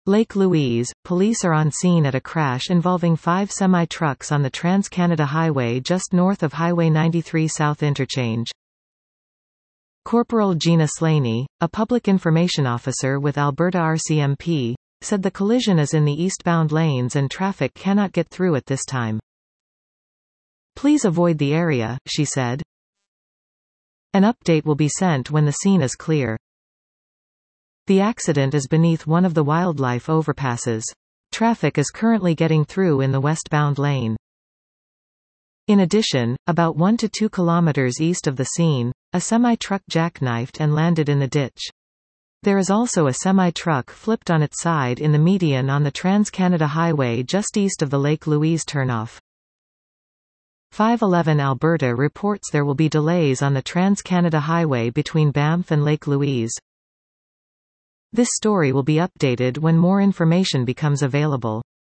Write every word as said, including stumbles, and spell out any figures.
Lake Louise, police are on scene at a crash involving five semi-trucks on the Trans-Canada Highway just north of Highway ninety-three South Interchange. Corporal Gina Slaney, a public information officer with Alberta R C M P, said the collision is in the eastbound lanes and traffic cannot get through at this time. "Please avoid the area," she said. An update will be sent when the scene is clear. The accident is beneath one of the wildlife overpasses. Traffic is currently getting through in the westbound lane. In addition, about one to two kilometers east of the scene, a semi-truck jackknifed and landed in the ditch. There is also a semi-truck flipped on its side in the median on the Trans-Canada Highway just east of the Lake Louise turnoff. five eleven Alberta reports there will be delays on the Trans-Canada Highway between Banff and Lake Louise. This story will be updated when more information becomes available.